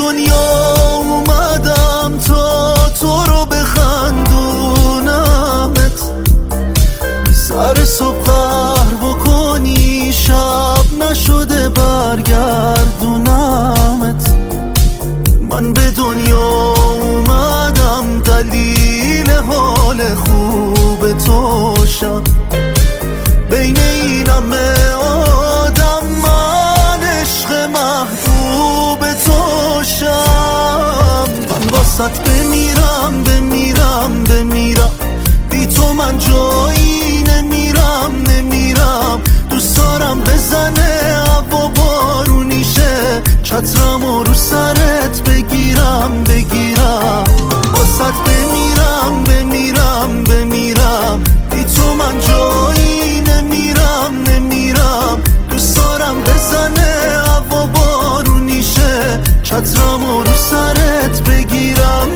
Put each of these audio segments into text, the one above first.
دنیا اومدم تا تو رو بخندونمت، سر صبح قهر بکنی شب نشده برگردونمت. من به دنیا اومدم دلیل حال خوب تو شم، بین این همه آدم من عشق محبوب تو شم. من واسط بمیرم بمیرم بمیرم، بی تو من جایی نمیرم. دوست دارم بزنه هوا بارونی شه، چترمو رو سرت بگیرم. واسط بمیرم بمیرم، بی تو من جایی نمیرم. دوست دارم بزنه هوا بارونی شه، چترمو رو سرت بگیرم.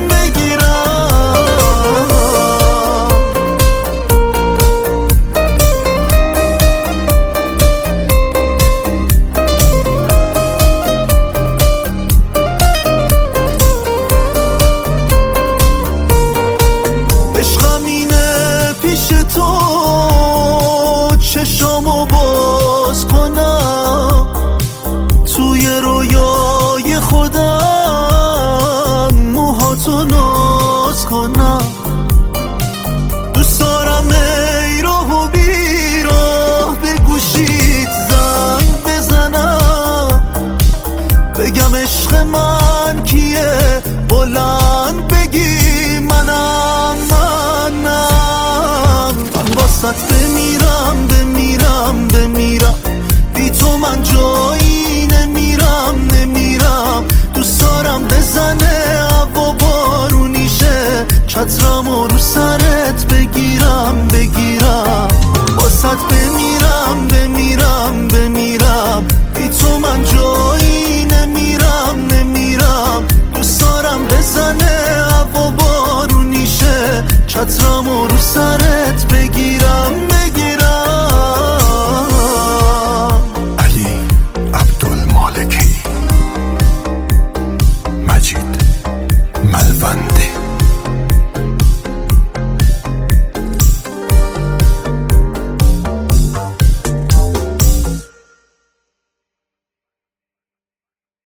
عشقم اینه پیش تو چشامو باز کنم، توی رویای خودم موهاتو ناز کنم. دوست دارم ای راه و بیراه به گوشیت زنگ بزنم، بگم عشق من کیه، بلند بگی منم. من واسط بمیرم بی تو من جایی نمیرم. دوست دارم بزنه هوا بارونی شه، چترمو رو سرت بگیرم. واسط بمیرم بی تو من جایی نمیرم. دوست دارم بزنه هوا بارونی شه، چترمو رو سرت